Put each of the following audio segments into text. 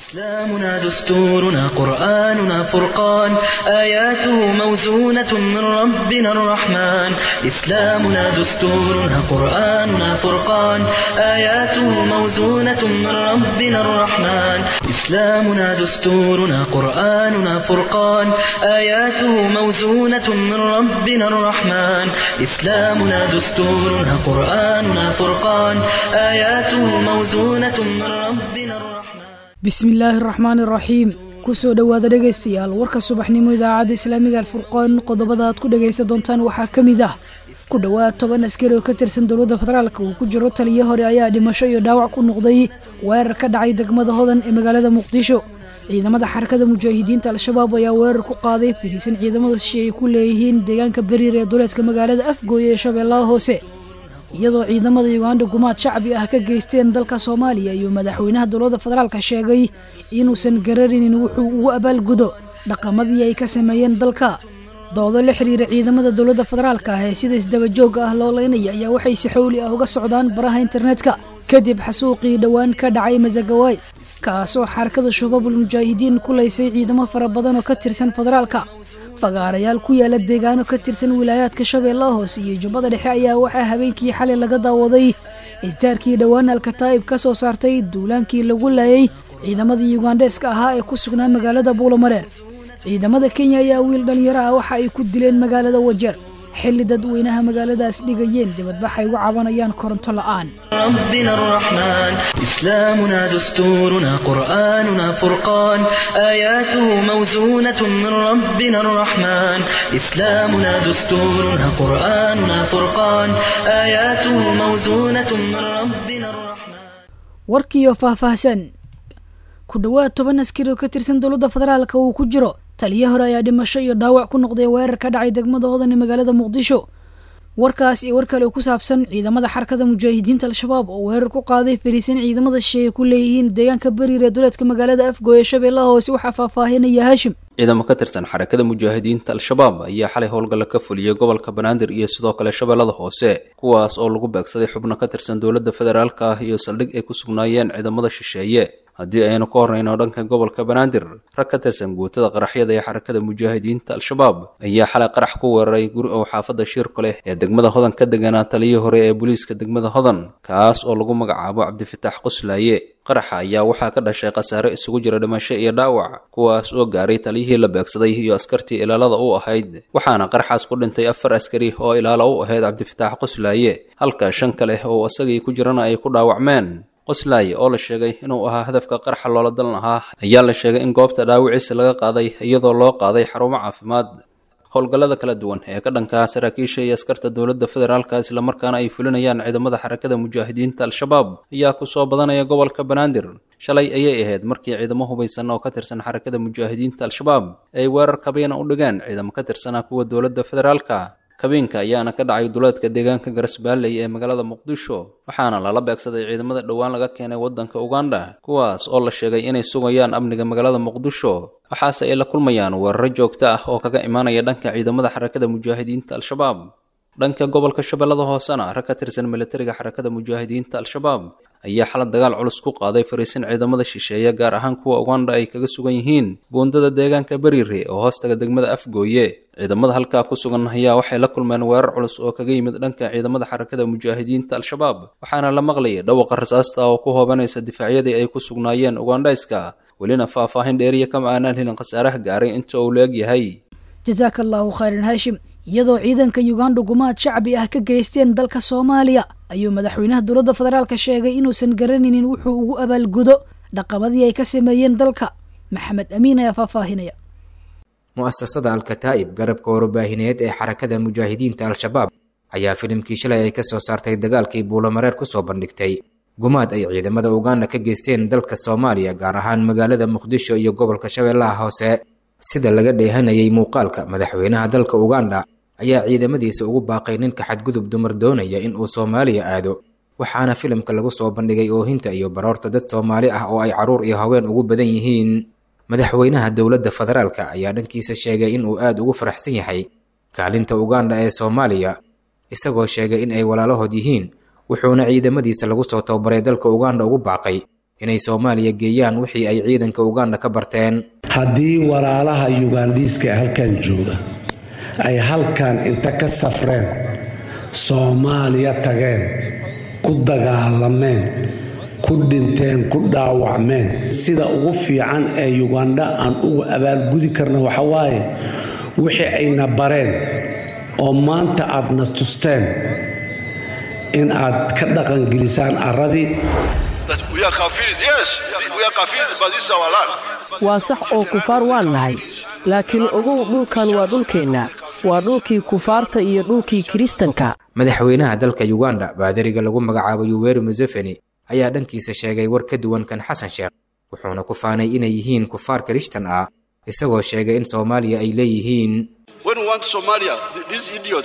إسلامنا دستورنا قرآننا فرقان آياته موزونة من ربنا الرحمن إسلامنا دستورنا قرآننا فرقان آياته موزونة من ربنا الرحمن إسلامنا دستورنا قرآننا فرقان آياته موزونة من ربنا الرحمن إسلامنا دستورنا قرآننا فرقان آياته موزونة من ربنا الرحمن bismillaahi araxmaani araxiim kusoo dhowaada dhegaystayaal warka subaxnimo idaacadda islaamiga alfurqaan qodobada aad ku dhegaysan doontaan waxaa ka mid ah ku dhowaad 10 askari oo ka tirsan dowladda federaalka uu ku jiro taliye hore ayaa dhimasho iyo dhaawac ku noqday weerar ka dhacay degmada hodan ee magaalada muqdisho ciidamada xarakada mujaahidiinta al-shabaab ayaa weerar ku qaaday firiisan ciidamada shisheeye ay ku leeyihiin deegaanka bariir ee duleedka magaalada afgooye ee shabeellaha hoose iyadoo ciidamada Uganda gumaad shacbi ah ka geysteen dalka Soomaaliya iyo madaxweynaha dowladda federaalka sheegay inuusan gararinin wuxuu ugu abaalgudo dhaqamadii ay ka sameeyeen dalka doodo la xiriira ciidamada dowladda federaalka ah ee sida isdaba joog ah loo leenayo ayaa waxay si xawli ah uga socdaan baraha internetka kadib xasuuqii dhawaan ka dhacay Mazagawaay kaasoo xarakada shabaabul mujaahidiin ku leysay ciidamo fara badan oo ka tirsan federaalka fagaarayaal ku yaala deegaano ka tirsan wilaayadka shabeellaha hoose iyo jubbada dhexe ayaa waxaa habeenkii xalay laga daawaday isdaarkii dhawaan alkataa'ib ka soo saartay duulaankii lagu laayay ciidamadii Ugandeeska ahaa ee ku sugnaa magaalada Buulamareer ciidamada Kenya ayaa wiil dhalinyaro ah waxa ay ku dileen magaalada Wajeer xilli dadweynaha magaaladaas dhigayeen dibadbax ay uga cabanayaan koronto la'aan ربنا الرحمن إسلامنا دستورنا قرآننا فرقان آياته موزونة من ربنا الرحمن إسلامنا دستورنا قرآننا فرقان آياته موزونة من ربنا الرحمن warkiyo faahfaahsan ku dhawaad 10 askari oo ka tirsan dowladda federaalka uu ku jiro taliye hore ayaa dhimasho iyo dhaawac ku noqday weerar ka dhacay degmada hodan ee magaalada muqdisho warkaas iyo war kale oo ku saabsan ciidamada xarakada mujaahidiinta al-shabaab oo weerar ku qaaday fariisan ciidamada shisheeye ku leeyihiin deegaanka bariir ee duleedka magaalada afgooye shabeellaha hoose waxaa faahfaahinaya Haashim ciidamo ka tirsan xarakada mujaahidiinta al-shabaab ayaa xalay howlgal ka fuliyay gobolka Banaadir iyo sidoo kale shabeellada hoose kuwaas oo lagu beegsaday xubno ka tirsan dowladda federaalka ah iyo saldhig ay ku sugnaayeen ciidamada shisheeye haddii aynu ka horreyno dhanka gobolka Banaadir rag ka tirsan guutada qaraxyada ee xarakada mujaahidiinta al-shabaab ayaa xalay qarax ku weeraray guri oo xaafada Shirko leh ee degmada Hodan ka deganaa taliye hore ee booliiska degmada Hodan kaas oo lagu magacaabo Cabdifitaax Qoslaaye qaraxa ayaa waxaa ka dhashay khasaare isugu jira dhimasho iyo dhaawac kuwaas oo gaaray taliyihii la beegsaday iyo askartii ilaalada u ahayd waxaana qaraxaas ku dhintay 4 askari oo ilaalo u ahayd Cabdifitaax Qoslaaye halka 5 kale oo asagii ku jirana ay ku dhaawacmeen Qoslaaye oo la sheegay inuu ahaa hadafka qaraxa loola dal lahaa ayaa la sheegay in goobta dhaawiciisa laga qaaday iyadoo loo qaaday xarumo caafimaad howlgallada kala duwan ee ka dhanka saraakiisha iyo askarta dowladda federaalka isla markaana ay fulinayaan ciidamada xarakada mujaahidiinta al-shabaab ayaa ku soo badanaya gobolka Banaadir shalay ayay ahayd markii ciidamo hubaysan oo ka tirsan xarakada mujaahidiinta al-shabaab ay weerar kabeena u dhigeen ciidamo ka tirsan kuwa dowladda federaalka kabeenka ayaana ka dhacay duleedka deegaanka Garasbaaley ee magaalada Muqdisho waxaana lala beegsaday ciidamada dhawaan laga keenay wadanka Uganda kuwaas oo la sheegay inay sugayaan amniga magaalada Muqdisho waxaase ay la kulmayaan weerar joogto ah oo kaga imaanaya dhanka ciidamada xarakada mujaahidiinta al-shabaab dhanka gobolka shabeellada hoosena rag ka tirsan militariga xarakada mujaahidiinta al-shabaab ayaa xalad dagaal culus ku qaaday fariisin ciidamada shisheeye gaar ahaan kuwa Uganda ay kaga sugan yihiin buundada deegaanka Bariire oo hoostaga degmada Afgooye ciidamada halka ku sugan ayaa waxay la kulmeen weerar culus oo kaga yimid dhanka ciidamada xarakada mujaahidiinta al-shabaab waxaana la maqlayay dhawaqa rasaasta oo ku hoobanaysa difaacyadii ay ku sugnaayeen Ugandayska walina faahfaahin dheeriya kama aanan helin khasaaraha gaaray inta uu leeg yahay jazaakallahu khairan Haashim iyadoo ciidanka Uganda gumaad shacbi ah ka geysteen dalka Soomaaliya ayuu madaxweynaha dowladda federaalka sheegay inuusan garaninin wuxuu ugu abaalgudo dhaqamadii ay ka sameeyeen dalka Maxamed Amiin ayaa faahfaahinaya mu'assasada al-kataa'ib garabka warbaahineed ee xarakada mujaahidiinta al-shabaab ayaa filimkii shalay ay ka soo saartay dagaalkii Buulamareer ku soo bandhigtay gumaad ay ciidamada Uganda ka geysteen dalka Soomaaliya gaar ahaan magaalada Muqdisho iyo gobolka Shabeellaha Hoose sida laga dheehanayay muuqaalka madaxweynaha dalka Uganda ayaa ciidamadiisa ugu baaqay ninka xadgudub dumar doonaya in uu Soomaaliya aado waxaana filimka lagu soo bandhigay oohinta iyo baroorta dad Soomaali ah oo ay caruur iyo haween ugu badan yihiin madaxweynaha dowladda federaalka ayaa dhankiisa sheegay in uu aad ugu faraxsan yahay kaalinta Uganda ee Soomaaliya isagoo sheegay in ay walaalahood yihiin wuxuuna ciidamadiisa lagu soo tababaray dalka Uganda ugu baaqay inay Soomaaliya geeyaan wixii ay ciidanka Uganda ka barteen. haddii walaalaha Ugandiiska halkan jooga ay halkan inta ka safreen Soomaaliya tageen ku dagaalameen ku dhinteen ku dhaawacmeen sida ugu fiican ee Uganda aan ugu abaalgudi karno waxa waaye wixii ayna bareen oo maanta aadna tusteen in aad ka dhaqan gelisaan aradii. waa sax oo kufaar waan nahay laakiin ogow dhulkan waa dhulkeenna waa dhulkii kufaarta iyo dhulkii kiristanka. Madaxweynaha dalka Uganda baadariga lagu magacaabo Yoweri Museveni ayaa dhankiisa sheegay war ka duwan kan Xasan Sheekh wuxuuna ku faanay inay yihiin kufaar Kirishtan ah isagoo sheegay in Soomaaliya ay leeyihiin. When we want Somalia, these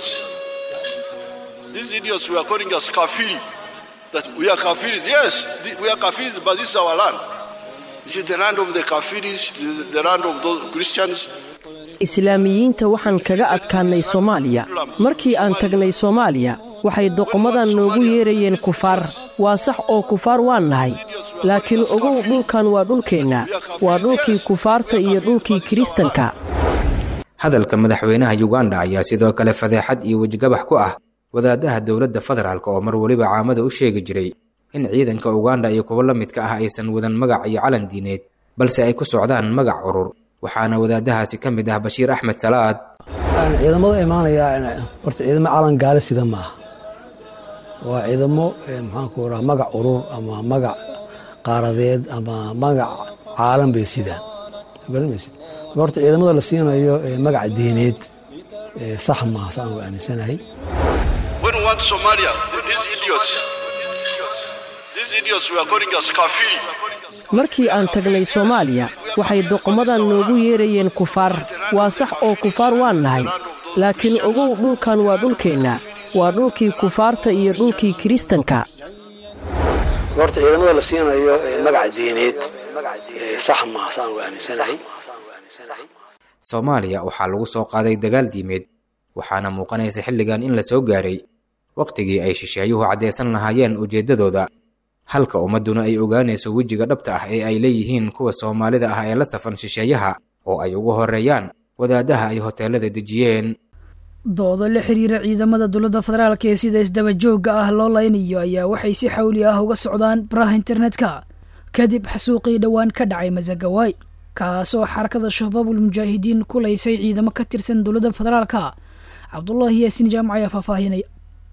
idiots we are calling us kafiri. That we are kafiris. Yes, we are kafiris, but this is our land. This is the land of the kafiris, the land of those Christians. Islaamiyiinta waxaan kaga adkaanay Soomaaliya. Markii aan tagnay Soomaaliya, waxay doqomadan noogu yeerayeen kufaar. Waa sax oo kufaar waan nahay. Laakiin ogow dhulkan waa dhulkeenna. Waa dhulkii kufaarta iyo dhulkii kiristanka. Hadalka madaxweynaha Uganda ayaa sidoo kale fadeexad iyo wajgabax ku ah wadaadaha dawladda federaalka oo mar waliba caamada u sheegi jiray in ciidanka Uganda iyo kuwa la midka ah aysan wadan magac iyo calan diineed balse ay ku socdaan magac urur. waxaana wadaadahaasi ka mid ah Bashiir Axmed Salaad. ciidamada imaanaya horta ciidamo calan gaale sida maaha waa ciidamo maxaan ku oraa magac urur ama magac qaaradeed ama magac caalam bay sidaan garanaysid. horta ciidamada la siinayo magac diineed sax ma saan u aaminsanahay. When we want Somalia, these idiots we are calling us kafiri. Markii aan tagnay Soomaaliya, waxay doqomadan noogu yeerayeen kufaar. Waa sax oo kufaar waan nahay. Laakiin ogow dhulkan waa dhulkeenna. Waa dhulkii kufaarta iyo dhulkii kiristanka. horta ciidamada la siinayo magac diineed sax ma saan u aaminsanahay. Soomaaliya waxaa lagu soo qaaday dagaal diimeed waxaana muuqanaysa xilligan in la soo gaaray waqtigii ay shisheeyuhu cadeysan lahaayeen ujeedadooda halka ummaduna ay ogaanayso wejiga dhabta ah ee ay leeyihiin kuwa Soomaalida ah ee la safan shisheeyaha oo ay ugu horeeyaan wadaadaha ay hoteelada dejiyeen. doodo la xiriira ciidamada dawladda federaalka ee sida isdaba joogga ah loo laynayo ayaa waxay si xawli ah uga socdaan baraha internetka kadib xasuuqii dhawaan ka dhacay Masagawaay kaasoo xarakada shabaabul mujaahidiin ku leysay ciidamo ka tirsan dawladda federaalka. Cabdullaahi Yaasin Jaamac faafahinaya.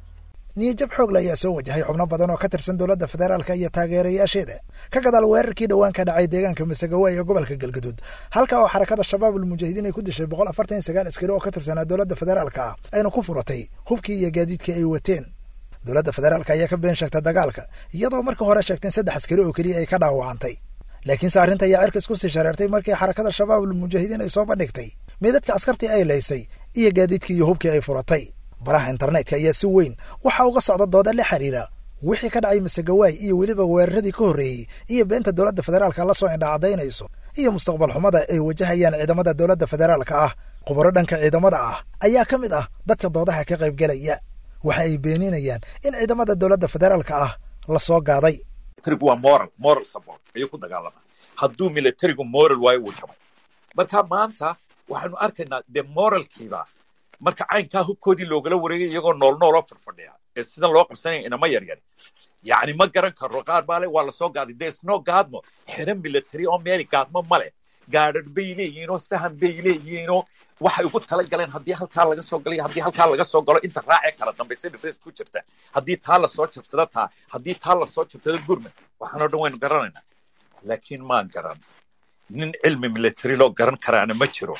niyad xoog la ayaa soo wajahay xubno badan oo ka tirsan dawladda federaalka iyo taageerayaasheeda ka gadaal weerarkii dhawaan ka dhacay deegaanka Masagawaay ee gobolka Galgaduud halka oo xarakada shabaabul mujaahidiin ay ku dishay 149 askari oo ka tirsan dawladda federaalka ayna ku furatay hubkii iyo gaadiidkii ay wateen. dawladda federaalka ayaa ka been sheegtay dagaalka iyadoo markii hore sheegtay 3 askari oo kaliya ay ka dhaawacantay laakiin saarinta ayaa cirka isku sii shareertay markii xarakada shabaabul mujaahidiin ay soo bandhigtay meedadka askartii ay leysay iyo gaadiidkii iyo hubkii ay furatay. baraha internetka ayaa si weyn waxa uga socda dooda la xiriira wixii ka dhacay Masagawaay iyo weliba weeraradii ka horeeyay iyo beenta dawladda federaalka la soo indhacadeynayso iyo mustaqbal xumada ay wajahayaan ciidamada dawladda federaalka ah. khubaro dhanka ciidamada ah ayaa ka mid ah dadka doodaha ka qayb galaya waxa ay beeninayaan in ciidamada dawladda federaalka ah la soo gaaday. militarigu waa moral support ayuu ku dagaalama hadduu militarigu moral waayo uu jabay marka maanta waxaanu arkaynaa de moralkiiba marka caynkaa hubkoodii loogala wareegay iyagoo nool oo farfadhiya ee sida loo qabsanaya inama yaryar yacni ma garan karo qaar baale waa lasoo gaaday dee isnoo gaadmo xero military oo meel gaadmo male gaadhadh bay leeyihiinoo sahan bay leeyihiinoo waxay ugu tala galeen haddii halkaa laga soo galay haddii halkaa laga soo galo inta raacee kala dambaysa defense ku jirta haddii taa lasoo jabsada taa haddii taa lasoo jabsada gurmad waxaanoo dhan waynu garanaynaa laakiin maan garan nin cilmi military loo garan karaana ma jiro.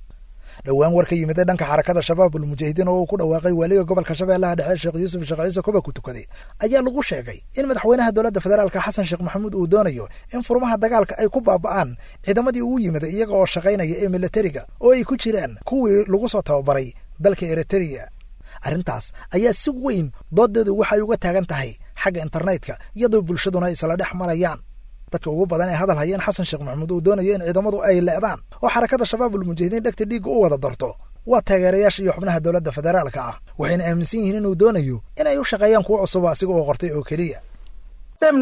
dhawaan war ka yimid dhanka xarakada shabaabul mujaahidiin oo ku dhawaaqay waliga gobolka Shabeellaha Dhexe Sheekh Yuusuf Sheekh Ciise Kuba ku tukaday ayaa lagu sheegay in madaxweynaha dawladda federaalka Xasan Sheekh Maxamuud uu doonayo in furmaha dagaalka ay ku baaba'aan ciidamadii uu yimid iyaga oo shaqaynaya ee militariga oo ay ku jiraan kuwii lagu soo tababaray dalka Eritrea. arrintaas ayaa si weyn doodeedu waxay uga taagan tahay xagga internetka iyadoo bulshaduna isla dhex marayaan. dadka ugu badan ee hadal hayeen Xasan Sheekh Maxamuud uu doonayo in ciidamadu ay leedaan oo xarakada shabaabul mujaahidiin dhagta dhiig u wada darto waa taageerayaasha iyo xubnaha dawladda federaalka ah waxayna aaminsan yihiin inuu doonayo in ay u shaqeeyaan kuwa cusub asiga oo qortay oo kaliya. Same night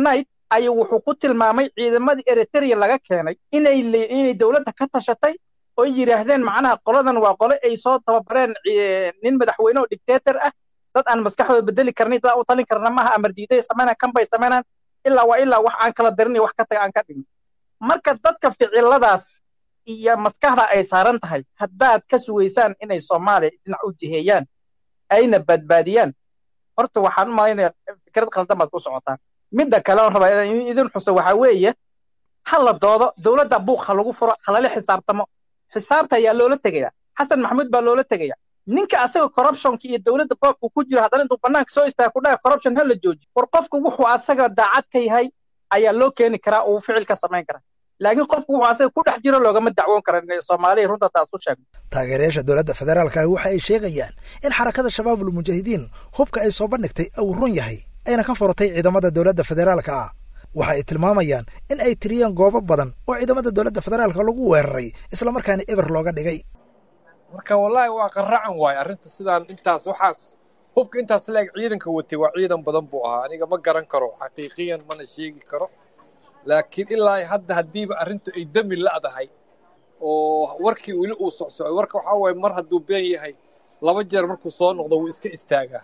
ayuu wuxuu ku tilmaamay ciidamadii Eritrea laga keenay inay dawladda ka tashatay oo yiraahdeen macnaha qoladan waa qole ay soo tababareen nin madaxweyne oo dictator ah dad aan maskaxdooda bedeli karnay dad u talin karna maaha amar diiday sameeyaan kan bay sameeyaan ilaa wax aan kala darin wax ka tagay aan ka dhigin marka dadka ficiladaas iyo maskaxda ay saaran tahay haddaad ka sugeysaan inay Soomaaliya dhinac u jiheeyaan ayna badbaadiyaan horta waxaan u malaynayaa fikrad qaldan baad ku socotaan midda kale oo rabaa idin xuso waxa weeye hal la doodo dawladda buuq lagu furo halala xisaabtamo xisaabta ayaa loola tagayaa xasan maxamuud baa loola tagayaa ninka asaga corruptionka iyo dawladda boobku ku jira haddana intuu banaanka soo istaago ku dhahay corruption hal la joojiyo war qofku wuxuu asaga daacad ka yahay ayaa loo keeni karaa oo ficil ka samayn karaa laakiin qofku wuxuu asaga ku dhex jiro loogama dacwoon karo in Soomaaliya runta taas u sheego taageerayaasha dawladda federaalka waxa ay sheegayaan in xarakada shabaabul mujaahidiin hubka ay soo bandhigtay uu run yahay ayna ka furtay ciidamada dawladda federaalka ah waxa ay tilmaamayaan in ay tiriyeen goobo badan oo ciidamada dawladda federaalka lagu weeraray isla markaana eber looga dhigay marka wallahi waa qaracan waay arrinta sidaan intaas waxaas hubka intaas leeg ciidanka watay waa ciidan badan buu ahaa aniga ma garan karo xaqiiqiyan mana sheegi karo laakiin ilaa hadda hadiiba arrintu ay dami la'dahay oo warkii weli uu socsoco warka waxa way mar hadduu been yahay laba jeer markuu soo noqdo wuu iska istaagaa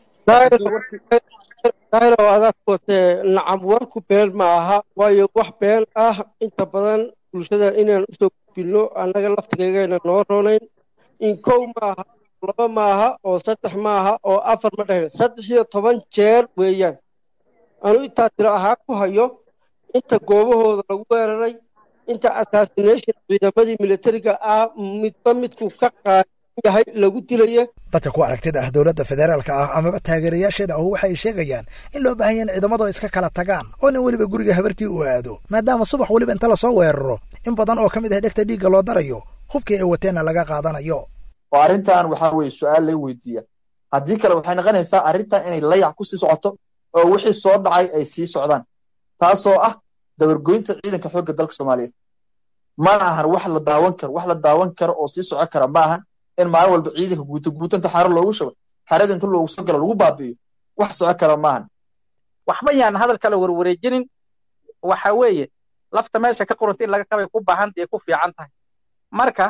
daayro adag watee nacam warku been ma aha waayo wax been ah inta badan bulshada inaan usoo gudbino annaga laftigaygaina noo roonayn in 1 maaha 2 maaha oo 3 maaha oo 4 ma dhahayn 13 jeer weeyaan anu intaa tiro ahaa ku hayo inta goobahooda lagu weeraray inta assassination ciidamadii militariga ah midba midku ka yahay lagu dilay dadka ku aragtida ah dawladda federaalka ah ama taageerayaasheeda waxay sheegayaan in loo baahan yahay ciidamadu iska kala tagaan oo in waliba guriga habartii u aado maadaama subax waliba inta la soo weeraro in badan oo kamid ah dhegta dhiiga loo darayo hubkii ay wateena laga qaadanayo oo arintan waxa weey su'aal la weydiiyo hadii kale waxay noqonaysaa arintan inay layac ku sii socoto oo wixii soo dhacay ay sii socdaan taasoo ah dabargoynta ciidanka xoogga dalka Soomaaliyeed ma ahan wax la daawan karo oo sii socon kara ma ahan in maalin walba ciidanka guutanta xaro loogu shubo xarada inta loogu soo galo lagu baabiyo wax socon kara ma ahan waxba yaan hadal kale warwareejinin waxa weeye lafta meesha ka qorantay laga qabay ku baahan tahay ku fiican tahay marka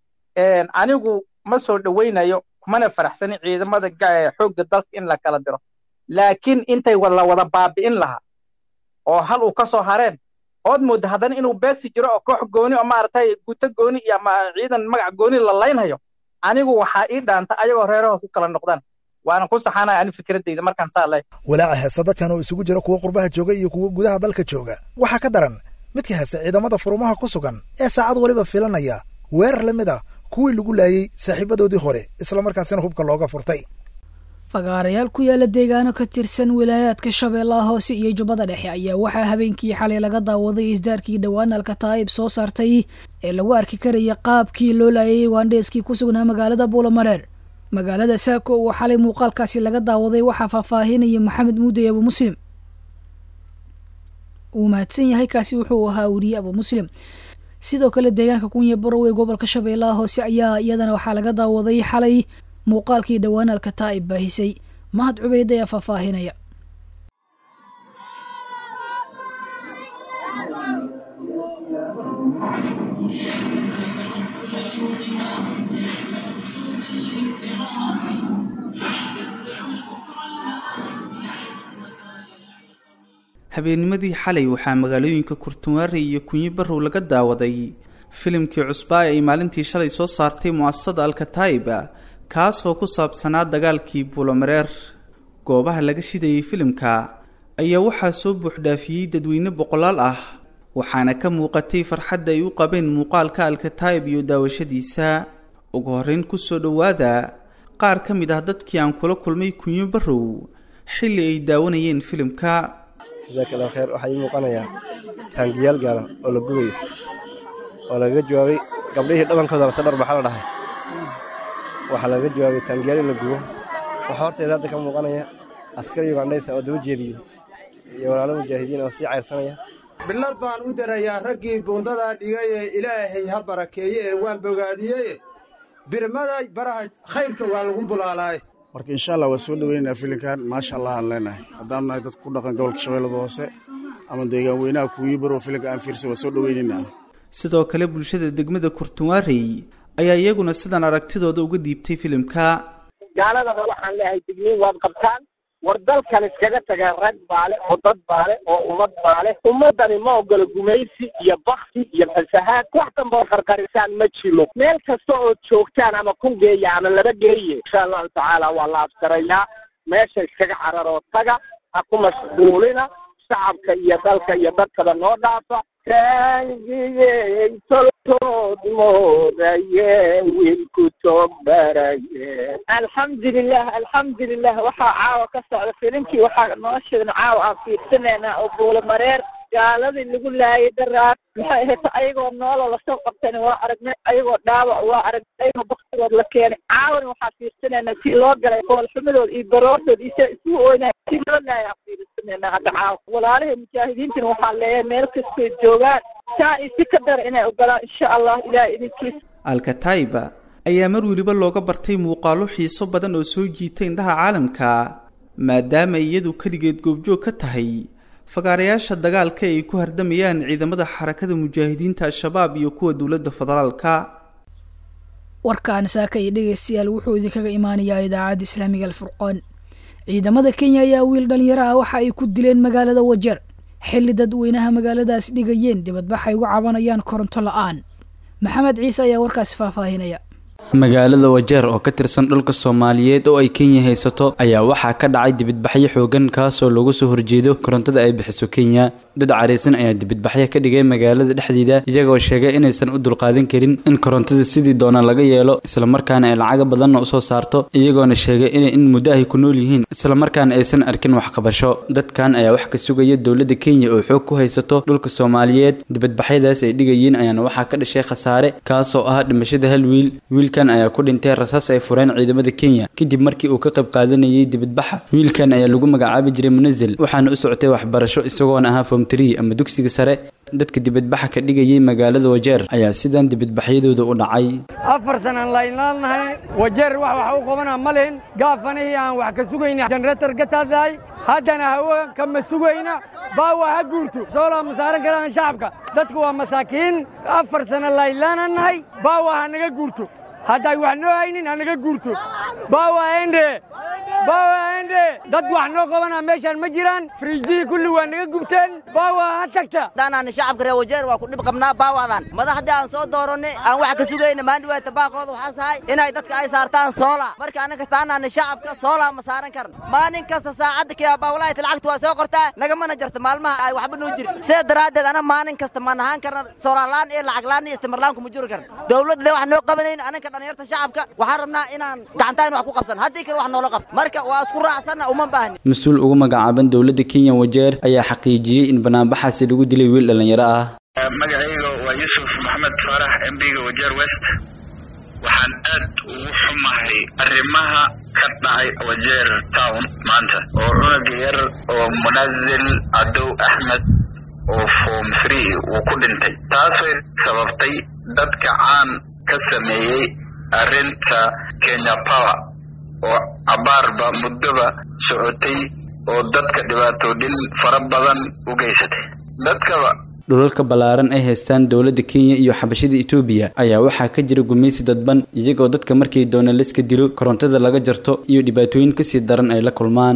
anigu ma soo dhaweynayo kumana faraxsanin ciidamada xoogga dalka in la kala diro laakiin intay wada baabi'in lahaa oo hal uu ka soo hareen ood moodo haddana inuu beegsi jiro oo koox gooni oo maaragtay guuto gooni iyo ama ciidan magac gooni la laynhayo anigu waxaa ii dhaanta ayagoo reeraha ku kala noqdaan waana ku saxanaa ani fikradeyda markaan saa leh walaaca heesa dadkan oo isugu jira kuwa qurbaha jooga iyo kuwa gudaha dalka jooga waxaa ka daran midka heesa ciidamada furumaha ku sugan ee saacad waliba filanaya weerar la mid ah kuwii lagu laayay saaxiibadoodii hore isla markaasina hubka looga furtay fagaarayaal ku yaala deegaano ka tirsan wilaayaadka Shabeellaha Hoose iyo Jubbada Dhexe ayaa waxaa habeenkii xalay laga daawaday isdaarkii dhawaan Al-Kataib soo saartay ee lagu arki karaya qaabkii loo laayay Wandeeskii ku sugnaa magaalada Buulamareer magaalada Saako oo xalay muuqaalkaasi laga daawaday waxa faahfaahinaya Maxamed Muuday Abu Muslim uu maadsan yahay kaasi wuxuu ahaa wariye Abu Muslim sidoo kale deegaanka Kunya Borow ee gobolka Shabeellaha Hoose ayaa iyadana waxa laga daawaday xalay muuqaalkii dhawaan Al-Kataib baahisay mahad cubeyd ayaa faahfaahinaya habeennimadii xalay waxaa magaalooyinka Kurtunwaare iyo Kunyi Borow laga daawaday filimkii cusbaa ay maalintii shalay soo saartay mu'asasada Al-Kataib kaasoo ku saabsanaa dagaalkii Buulamareer goobaha laga shidayay filimka ayaa waxaa soo buuxdhaafiyey dadweyne boqolaal ah waxaana ka muuqatay farxadda ay u qabeen muuqaalka Al-Kataib iyo daawashadiisa ugu horreyn ku soo dhawaada qaar ka mid ah dadkii aan kula kulmay Kunyi Borow xilli ay daawanayeen filimka jazakallahu khair waxay muuqanayaan taangiyaal gaala oo la gubayo oo laga jawaabay gabdhihii dhabankooda la sadar baxal dhahay waxa laga jawaabay taangiyaal la gubo waxa horteeda hadda ka muuqanaya askari Ugandaysa oo daba jeediyo iyo walaalo mujaahidiin oo si cayrsanaya bilad baan u darayaa raggii buundada dhigay ee Ilaahay ha barakeeye waan bogaadiyay birmada baraha khayrka waa lagu bulaalay marka insha Allah waa soo dhaweynaa filimkan ma sha Allah aan leenahay hadaan nahay dad ku dhaqan gobolka Shabeellaha Hoose ama deegaan weynaha kuuyi baro filimka aan fiirsa waa soo dhaweynaynaa. sidoo kale bulshada degmada Kurtunwaarey ayaa iyaguna sidan aragtidooda uga diibtay filimka. gaaladana waxaan leeyahay digniin waad qabtaan war dalkan iskaga taga rag baale oo dad baale oo ummad baale ummadani ma ogolo gumaysi iyo bakti iyo fasahaad wax danba oo qarqarisaan ma jiro meel kasta oo joogtaan ama kun geeya ama laba geeye insha allahu tacaala waa la absarayaa meesha iskaga cararoo taga ha ku mashquulina shacabka iyo dalka iyo dadkaba noo dhaafa taangiyey toltood moodaye wiilku togbaraye alxamdulilah waxaa caawa ka socda filimkii waxaa noo sheegna caawa aan fiirsanaynaa oo buulamareer gaaladii lagu laayay daraar maxay ahayd ayagoo noolo lasoo qabtani waa aragnay ayagoo dhaawac waa aragnay ayagoo baktigood la keenay caawan waxaa fiirsanaynaa si loo galay foolxumadooda iyo baroortooda iyo si ooynaa si loo laayay aan fiirsanaynaa hadda caawa walaalihii mujaahidiintina waxaa leeyahay meel kastay joogaan saa iyo si ka dara inay ogolaan insha allah ilaahay idinkiisa. Al-Kataiba ayaa mar waliba looga bartay muuqaalo xiiso badan oo soo jiitay indhaha caalamka maadaama iyadu kaligeed goobjoog ka tahay fagaarayaasha dagaalka ay ku hardamayaan ciidamada xarakada mujaahidiinta al-shabaab iyo kuwa dawladda federaalka. warkaan saaka iyo dhegeystayaal wuxuu idinkaga imaanayaa idaacadda islaamiga al-furqaan. ciidamada Kenya ayaa wiil dhalinyaro ah waxa ay ku dileen magaalada Wajeer xilli dadweynaha magaaladaas dhigayeen dibadbax ay uga cabanayaan koronto la'aan. maxamed ciise ayaa warkaas faahfaahinaya. magaalada Wajeer oo ka tirsan dhulka Soomaaliyeed oo ay Kenya haysato ayaa waxaa ka dhacay dibadbaxyo xoogan kaas oo lagu soo horjeedo korontada ay bixiso Kenya. dad careysan ayaa dibadbaxyo ka dhigay magaalada dhexdeeda iyagoo sheegay inaysan u dulqaadan karin in korontada sidii doona laga yeelo isla markaana ay lacag badan u soo saarto iyagoona sheegay in muddo ay ku nool yihiin isla markaana aysan arkin wax qabasho. dadkan ayaa wax ka sugaya dawladda Kenya oo xoog ku haysato dhulka Soomaaliyeed. dibadbaxyadaas ay dhigayeen ayaana waxaa ka dhashay khasaare kaas oo ah dhimashada hal wiilkan ayaa ku dhintay rasaas ay fureen ciidamada Kenya kadib markii uu ka qayb qaadanayay dibadbaxa. wiilkan ayaa lagu magacaabi jiray Munazil waxaana u socotay waxbarasho isagoona ahaa form 3 ama dugsiga sare. dadka dibadbaxa ka dhigayay magaalada Wajeer ayaa sidan dibadbaxyadooda u dhacay. 4 sano laynaalnahay Wajeer wax u qabana malin gaafanahay aan wax ka sugayna generator gataaday haddana hawa kama sugayna baawa ha guurto soola masaaran karaan shacabka dadku waa masaakiin 4 sano laylaanahay baawa ha naga guurto hadday wax noo haynin anaga guurto baawa ende dad wax noo qabana meeshan ma jiraan frijii kulli waa naga gubteen baawa ha tagta danaan shacabka reer Wajeer waa ku dhib qabnaa baawadan madaxdii aan soo dooranay aan wax ka sugayna maandhiwaa tabaaqooda waxa sahay inay dadka ay saartaan soola marka anaga taanaan shacabka soola ma saaran karno maalin kasta saacada kee baa walaayt lacagtu waa soo qortaa naga mana jarto maalmaha ay waxba noo jirin see daraadeed ana maalin kasta ma nahaan karna soola laan ee lacag laan iyo isticmaalaan kuma jiri karna dawladda wax noo qabanayna anaga dhalinyarta shacabka waxaan rabnaa inaan gacantaan wax ku qabsan haddii kale wax noola qabto marka waa isku raacsanna uma baahni. mas'uul ugu magacaaban dawladda Kenya Wajeer ayaa xaqiijiyay in banaanbaxaasi lagu dilay wiil dhalinyaro ah. magacayga waa Yusuf Maxamed Farax MPga Wajeer West waxaan aad ugu xumahay arrimaha ka dhacay Wajeer Town maanta oo cunug yar oo Munazil Adow Ahmed oo form 3 uu ku dhintay taasoo sababtay dadka caan ka sameeyay arrinta Kenya Power oo abaarba muddoba socotay oo dadka dhibaatooyin fara badan u geysatay dadkaba. dhulalka balaaran ay haystaan dawladda Kenya iyo xabashida Itoobiya ayaa waxaa ka jira gumaysi dadban iyagoo dadka markay doonaan la iska dilo korontada laga jarto iyo dhibaatooyin ka sii daran ay la kulmaan.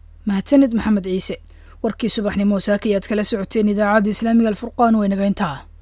mahadsanid maxamed ciise warkii subaxnimo saaka aad kala socoteen idaacadda islaamiga al-furqaan way naga intaa.